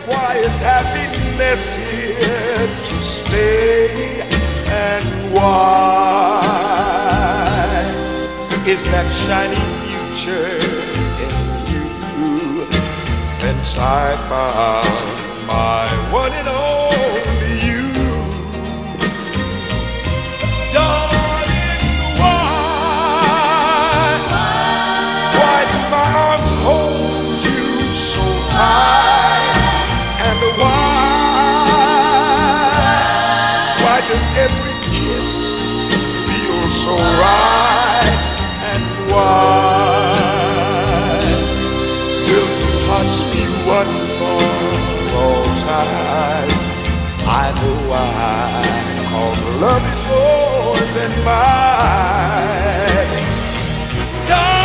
Why is happiness here to stay? And why is that shiny future in you? Since I found my one and only you, darling, why do my arms hold you so tight? And why does every kiss feel so right? And why will two hearts be one for all time? I know why, 'cause love is yours and mine.